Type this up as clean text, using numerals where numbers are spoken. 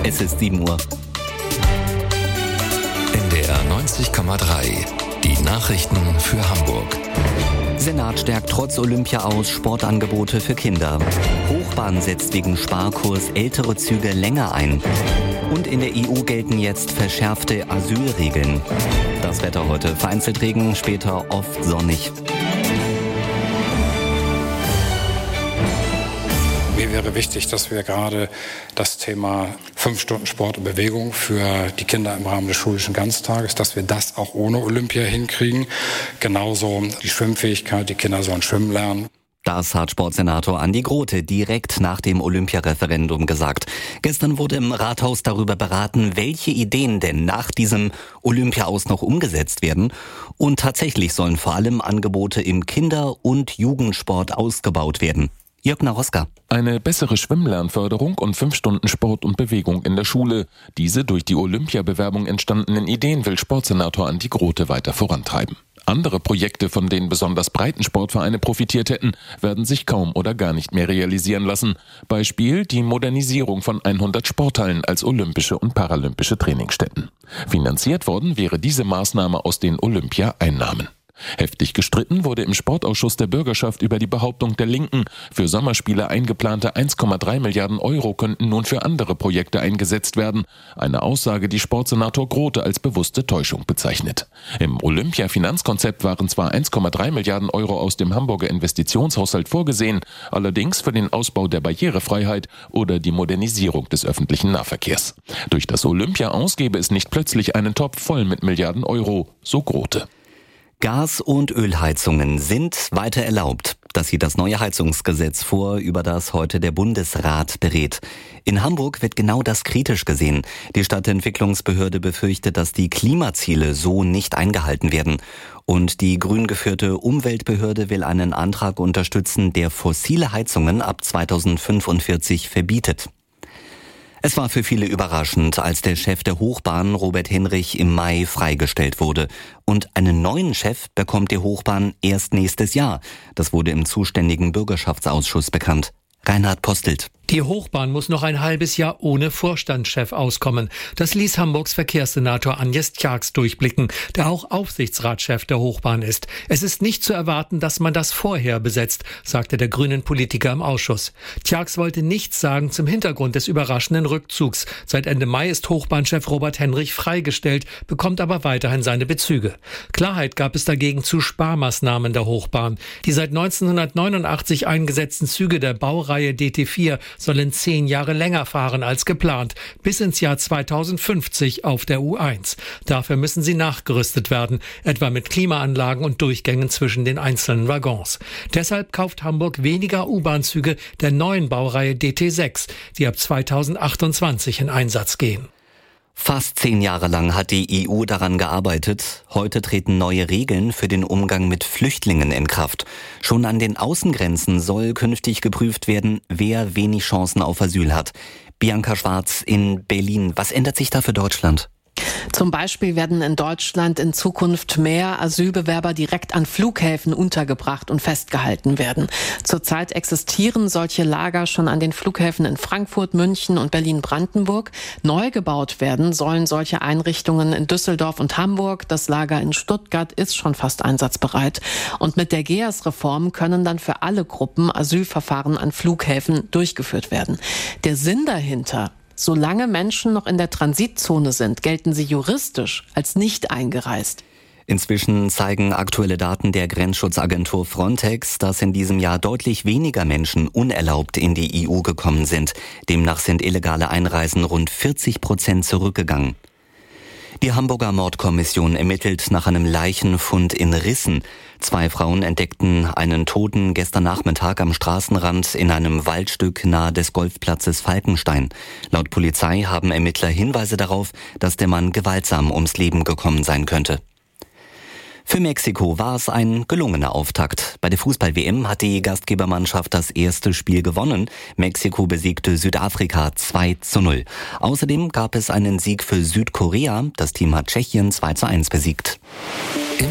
Es ist 7 Uhr. NDR 90,3. Die Nachrichten für Hamburg. Senat stärkt trotz Olympia aus Sportangebote für Kinder. Hochbahn setzt wegen Sparkurs ältere Züge länger ein. Und in der EU gelten jetzt verschärfte Asylregeln. Das Wetter heute: vereinzelt Regen, später oft sonnig. Mir wäre wichtig, dass wir gerade das Thema 5 Stunden Sport und Bewegung für die Kinder im Rahmen des schulischen Ganztages, dass wir das auch ohne Olympia hinkriegen. Genauso die Schwimmfähigkeit, die Kinder sollen schwimmen lernen. Das hat Sportsenator Andi Grote direkt nach dem Olympiareferendum gesagt. Gestern wurde im Rathaus darüber beraten, welche Ideen denn nach diesem Olympia-Aus noch umgesetzt werden. Und tatsächlich sollen vor allem Angebote im Kinder- und Jugendsport ausgebaut werden. Jörg Naroska. Eine bessere Schwimmlernförderung und 5 Stunden Sport und Bewegung in der Schule. Diese durch die Olympiabewerbung entstandenen Ideen will Sportsenator Andi Grote weiter vorantreiben. Andere Projekte, von denen besonders Breitensportvereine profitiert hätten, werden sich kaum oder gar nicht mehr realisieren lassen. Beispiel die Modernisierung von 100 Sporthallen als olympische und paralympische Trainingsstätten. Finanziert worden wäre diese Maßnahme aus den Olympia-Einnahmen. Heftig gestritten wurde im Sportausschuss der Bürgerschaft über die Behauptung der Linken, für Sommerspiele eingeplante 1,3 Milliarden Euro könnten nun für andere Projekte eingesetzt werden. Eine Aussage, die Sportsenator Grote als bewusste Täuschung bezeichnet. Im Olympia-Finanzkonzept waren zwar 1,3 Milliarden Euro aus dem Hamburger Investitionshaushalt vorgesehen, allerdings für den Ausbau der Barrierefreiheit oder die Modernisierung des öffentlichen Nahverkehrs. Durch das Olympia-Aus gäbe es nicht plötzlich einen Topf voll mit Milliarden Euro, so Grote. Gas- und Ölheizungen sind weiter erlaubt. Das sieht das neue Heizungsgesetz vor, über das heute der Bundesrat berät. In Hamburg wird genau das kritisch gesehen. Die Stadtentwicklungsbehörde befürchtet, dass die Klimaziele so nicht eingehalten werden. Und die grün geführte Umweltbehörde will einen Antrag unterstützen, der fossile Heizungen ab 2045 verbietet. Es war für viele überraschend, als der Chef der Hochbahn, Robert Henrich, im Mai freigestellt wurde. Und einen neuen Chef bekommt die Hochbahn erst nächstes Jahr. Das wurde im zuständigen Bürgerschaftsausschuss bekannt. Reinhard Postelt. Die Hochbahn muss noch ein halbes Jahr ohne Vorstandschef auskommen. Das ließ Hamburgs Verkehrssenator Agnes Tjax durchblicken, der auch Aufsichtsratschef der Hochbahn ist. Es ist nicht zu erwarten, dass man das vorher besetzt, sagte der grünen Politiker im Ausschuss. Tjax wollte nichts sagen zum Hintergrund des überraschenden Rückzugs. Seit Ende Mai ist Hochbahnchef Robert Henrich freigestellt, bekommt aber weiterhin seine Bezüge. Klarheit gab es dagegen zu Sparmaßnahmen der Hochbahn. Die seit 1989 eingesetzten Züge der Baureihe DT4 sollen 10 Jahre länger fahren als geplant, bis ins Jahr 2050 auf der U1. Dafür müssen sie nachgerüstet werden, etwa mit Klimaanlagen und Durchgängen zwischen den einzelnen Waggons. Deshalb kauft Hamburg weniger U-Bahn-Züge der neuen Baureihe DT6, die ab 2028 in Einsatz gehen. Fast 10 Jahre lang hat die EU daran gearbeitet. Heute treten neue Regeln für den Umgang mit Flüchtlingen in Kraft. Schon an den Außengrenzen soll künftig geprüft werden, wer wenig Chancen auf Asyl hat. Bianca Schwarz in Berlin. Was ändert sich da für Deutschland? Zum Beispiel werden in Deutschland in Zukunft mehr Asylbewerber direkt an Flughäfen untergebracht und festgehalten werden. Zurzeit existieren solche Lager schon an den Flughäfen in Frankfurt, München und Berlin-Brandenburg. Neu gebaut werden sollen solche Einrichtungen in Düsseldorf und Hamburg. Das Lager in Stuttgart ist schon fast einsatzbereit. Und mit der GEAS-Reform können dann für alle Gruppen Asylverfahren an Flughäfen durchgeführt werden. Der Sinn dahinter: solange Menschen noch in der Transitzone sind, gelten sie juristisch als nicht eingereist. Inzwischen zeigen aktuelle Daten der Grenzschutzagentur Frontex, dass in diesem Jahr deutlich weniger Menschen unerlaubt in die EU gekommen sind. Demnach sind illegale Einreisen rund 40% zurückgegangen. Die Hamburger Mordkommission ermittelt nach einem Leichenfund in Rissen. 2 Frauen entdeckten einen Toten gestern Nachmittag am Straßenrand in einem Waldstück nahe des Golfplatzes Falkenstein. Laut Polizei haben Ermittler Hinweise darauf, dass der Mann gewaltsam ums Leben gekommen sein könnte. Für Mexiko war es ein gelungener Auftakt. Bei der Fußball-WM hat die Gastgebermannschaft das erste Spiel gewonnen. Mexiko besiegte Südafrika 2:0. Außerdem gab es einen Sieg für Südkorea. Das Team hat Tschechien 2:1 besiegt.